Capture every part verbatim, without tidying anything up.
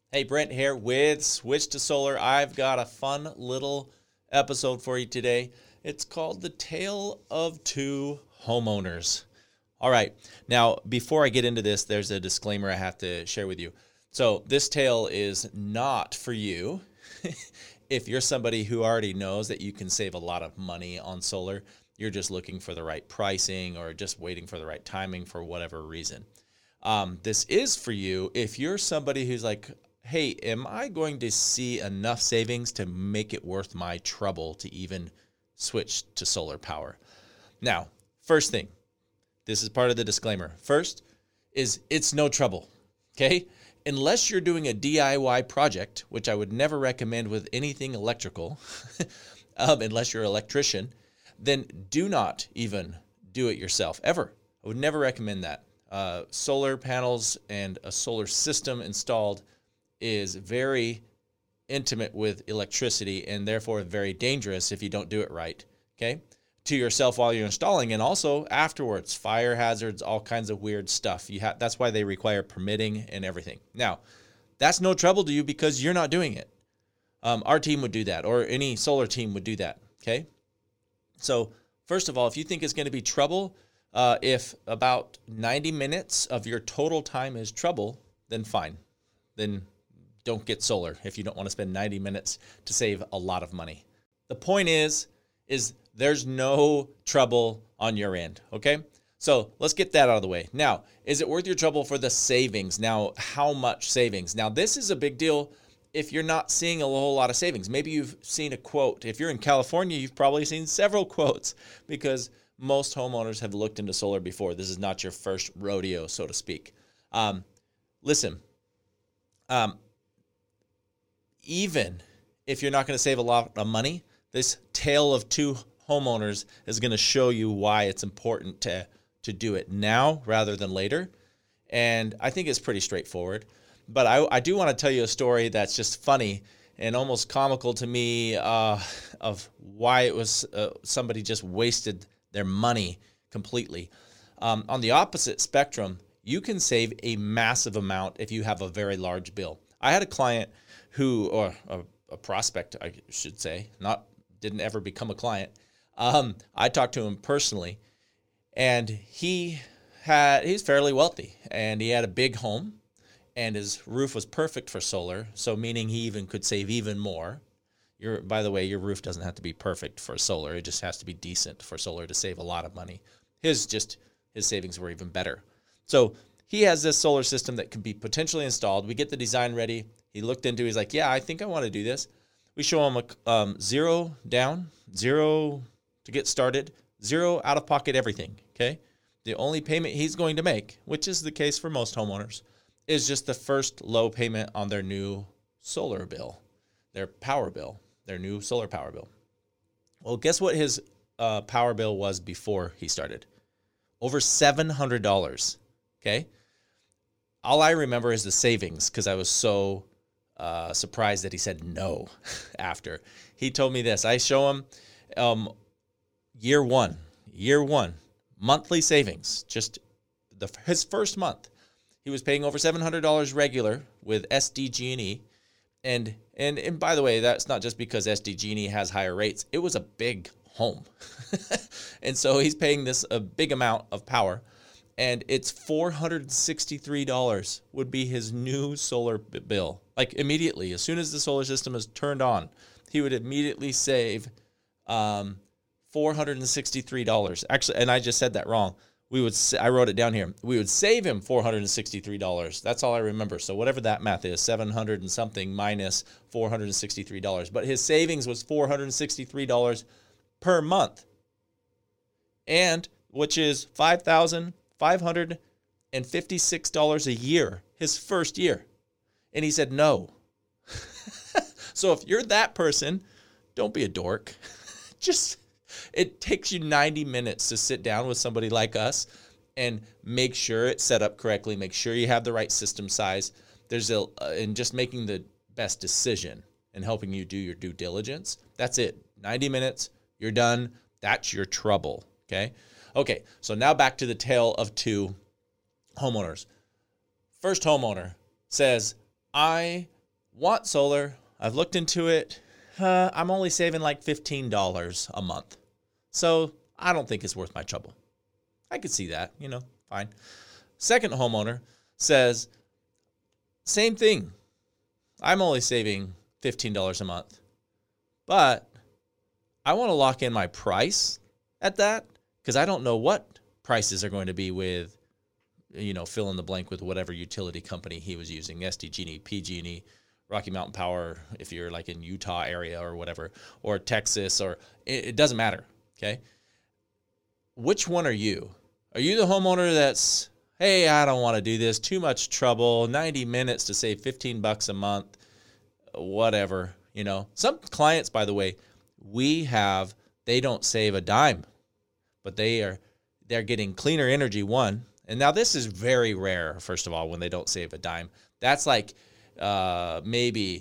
Hey, Brent here with Switch to Solar. I've got a fun little episode for you today. It's called The Tale of Two Homeowners. All right, now before I get into this, there's a disclaimer I have to share with you. So, this tale is not for you if you're somebody who already knows that you can save a lot of money on solar. You're just looking for the right pricing or just waiting for the right timing for whatever reason. Um, this is for you if you're somebody who's like, hey, am I going to see enough savings to make it worth my trouble to even switch to solar power? Now, first thing, this is part of the disclaimer. First is it's no trouble, okay? Unless you're doing a D I Y project, which I would never recommend with anything electrical, um, unless you're an electrician, then do not even do it yourself, ever. I would never recommend that. Uh, solar panels and a solar system installed is very intimate with electricity and therefore very dangerous if you don't do it right, okay? To yourself while you're installing and also afterwards, fire hazards, all kinds of weird stuff. You have that's why they require permitting and everything. Now, that's no trouble to you because you're not doing it. Um, our team would do that, or any solar team would do that, okay? So first of all, if you think it's going to be trouble, uh, if about ninety minutes of your total time is trouble, then fine. Then don't get solar if you don't want to spend ninety minutes to save a lot of money. The point is, is there's no trouble on your end, okay? So let's get that out of the way. Now, is it worth your trouble for the savings? Now, how much savings? Now, this is a big deal if you're not seeing a whole lot of savings. Maybe you've seen a quote. If you're in California, you've probably seen several quotes because most homeowners have looked into solar before. This is not your first rodeo, so to speak. Um, listen, um, even if you're not going to save a lot of money, this tale of two homeowners is going to show you why it's important to, to do it now rather than later. And I think it's pretty straightforward. But I, I do want to tell you a story that's just funny and almost comical to me uh, of why it was uh, somebody just wasted their money completely. Um, on the opposite spectrum, you can save a massive amount if you have a very large bill. I had a client who, or a, a prospect, I should say, not didn't ever become a client. Um, I talked to him personally, and he had he's fairly wealthy, and he had a big home, and his roof was perfect for solar. So meaning he even could save even more. Your, by the way, your roof doesn't have to be perfect for solar; it just has to be decent for solar to save a lot of money. His just his savings were even better. So he has this solar system that can be potentially installed. We get the design ready. He looked into it. He's like, yeah, I think I want to do this. We show him a um, zero down, zero to get started, zero out-of-pocket everything, okay? The only payment he's going to make, which is the case for most homeowners, is just the first low payment on their new solar bill, their power bill, their new solar power bill. Well, guess what his uh, power bill was before he started? Over seven hundred dollars, okay? All I remember is the savings because I was so uh, surprised that he said no after. He told me this. I show him um, year one, year one, monthly savings, just the his first month. He was paying over seven hundred dollars regular with S D G and E. And, and, and by the way, that's not just because S D G and E has higher rates. It was a big home. And so he's paying this a big amount of power. And it's four hundred sixty-three dollars would be his new solar bill. Like immediately, as soon as the solar system is turned on, he would immediately save um, four hundred sixty-three dollars. Actually, and I just said that wrong. We would I wrote it down here. We would save him four hundred sixty-three dollars. That's all I remember. So whatever that math is, seven hundred and something minus four hundred sixty-three dollars. But his savings was four hundred sixty-three dollars per month. And which is five thousand five hundred fifty-six dollars a year, his first year. And he said no. So if you're that person, don't be a dork. Just, it takes you ninety minutes to sit down with somebody like us and make sure it's set up correctly, make sure you have the right system size. There's a, uh, and just making the best decision and helping you do your due diligence. That's it. ninety minutes, you're done. That's your trouble, okay? Okay, so now back to the tale of two homeowners. First homeowner says, I Want solar. I've looked into it. Uh, I'm only saving like fifteen dollars a month. So I don't think it's worth my trouble. I could see that, you know, fine. Second homeowner says, same thing. I'm only saving fifteen dollars a month, but I want to lock in my price at that because I don't know what prices are going to be with, you know, fill in the blank with whatever utility company he was using, S D G and E, P G and E, Rocky Mountain Power, if you're like in Utah area or whatever, or Texas, or it, it doesn't matter, okay? Which one are you? Are you the homeowner that's, hey, I don't want to do this, too much trouble, ninety minutes to save fifteen bucks a month, whatever, you know? Some clients, by the way, we have, they don't save a dime, but they are, they're getting cleaner energy, one. And now this is very rare, first of all, when they don't save a dime. That's like uh, maybe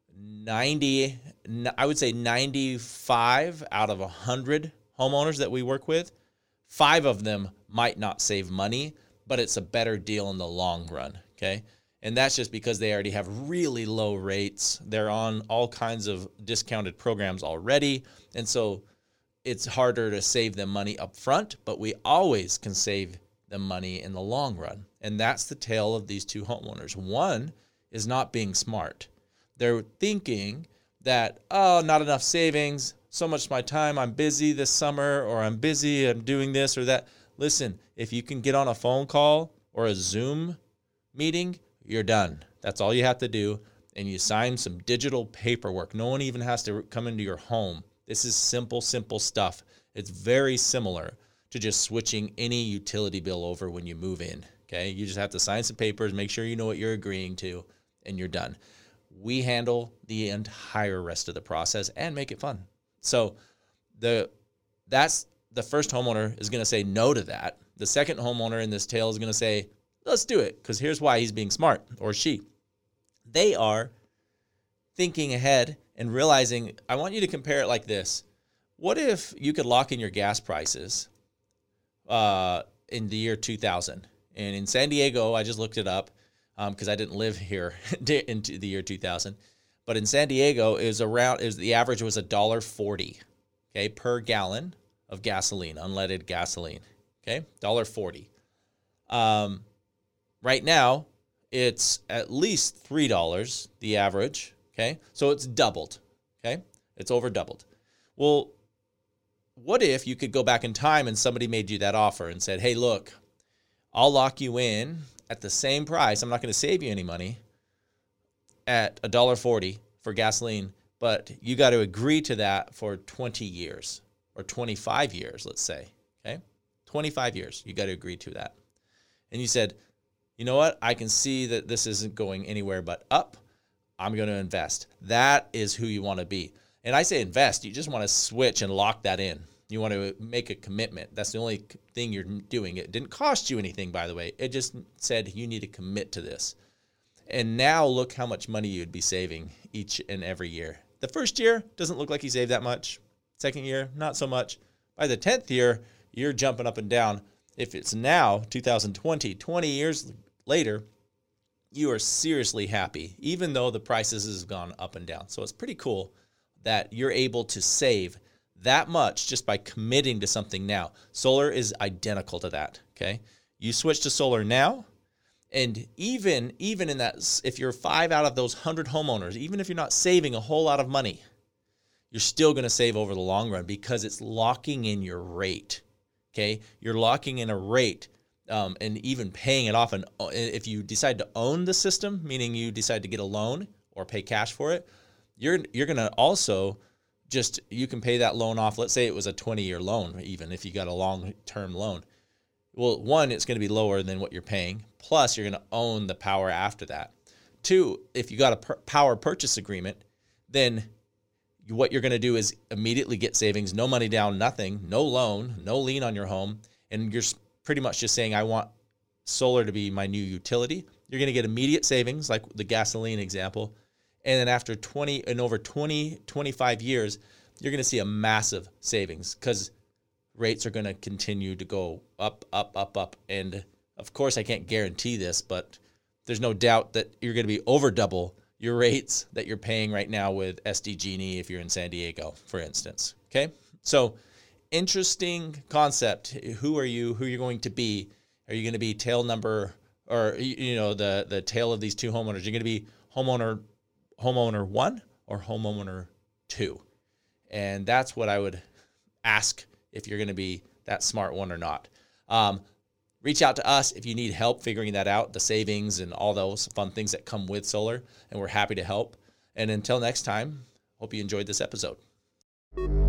ninety, I would say ninety-five out of one hundred homeowners that we work with, five of them might not save money, but it's a better deal in the long run, okay? And that's just because they already have really low rates. They're on all kinds of discounted programs already, and so it's harder to save them money up front, but we always can save them money in the long run. And that's the tale of these two homeowners. One is not being smart. They're thinking that, oh, not enough savings, so much of my time, I'm busy this summer, or I'm busy, I'm doing this or that. Listen, if you can get on a phone call or a Zoom meeting, you're done. That's all you have to do. And you sign some digital paperwork. No one even has to come into your home. This is simple, simple stuff. It's very similar to just switching any utility bill over when you move in, okay? You just have to sign some papers, make sure you know what you're agreeing to, and you're done. We handle the entire rest of the process and make it fun. So the that's the first homeowner is going to say no to that. The second homeowner in this tale is going to say, let's do it, because here's why he's being smart, or she. They are thinking ahead and realizing, I want you to compare it like this. What if you could lock in your gas prices uh, in the year two thousand? And in San Diego, I just looked it up because um, I didn't live here in the year two thousand. But in San Diego, it was around, it was, the average was one dollar forty, okay, per gallon of gasoline, unleaded gasoline, okay, one dollar forty. Um, right now, it's at least three dollars, the average, okay? So it's doubled, okay? It's over doubled. Well, what if you could go back in time and somebody made you that offer and said, hey, look, I'll lock you in at the same price. I'm not going to save you any money at one dollar forty for gasoline, but you got to agree to that for twenty years or twenty-five years, let's say, okay? twenty-five years, you got to agree to that. And you said, you know what? I can see that this isn't going anywhere but up. I'm going to invest. That is who you want to be. And I say invest. You just want to switch and lock that in. You want to make a commitment. That's the only thing you're doing. It didn't cost you anything, by the way. It just said you need to commit to this. And now look how much money you'd be saving each and every year. The first year doesn't look like you saved that much. Second year, not so much. By the tenth year, you're jumping up and down. If it's now, two thousand twenty, twenty years later, you are seriously happy, even though the prices has gone up and down. So it's pretty cool that you're able to save that much just by committing to something now. Solar is identical to that, okay? You switch to solar now, and even, even in that, if you're five out of those one hundred homeowners, even if you're not saving a whole lot of money, you're still going to save over the long run because it's locking in your rate, okay? You're locking in a rate um, and even paying it off. And if you decide to own the system, meaning you decide to get a loan or pay cash for it, you're you're going to also just, you can pay that loan off. Let's say it was a twenty-year loan, even if you got a long-term loan. Well, one, it's going to be lower than what you're paying. Plus, you're going to own the power after that. Two, if you got a per- power purchase agreement, then what you're going to do is immediately get savings, no money down, nothing, no loan, no lien on your home, and you're pretty much just saying, I want solar to be my new utility. You're going to get immediate savings, like the gasoline example, and then after twenty and over twenty, twenty-five years, you're going to see a massive savings because rates are going to continue to go up, up, up, up. And of course, I can't guarantee this, but there's no doubt that you're going to be over double your rates that you're paying right now with S D Genie if you're in San Diego, for instance. Okay, so interesting concept. Who are you? Who are you going to be? Are you going to be tail number, or you know the the tail of these two homeowners? You're going to be homeowner homeowner one or homeowner two, and that's what I would ask if you're going to be that smart one or not. Um, reach out to us if you need help figuring that out, the savings and all those fun things that come with solar, and we're happy to help. And until next time, hope you enjoyed this episode.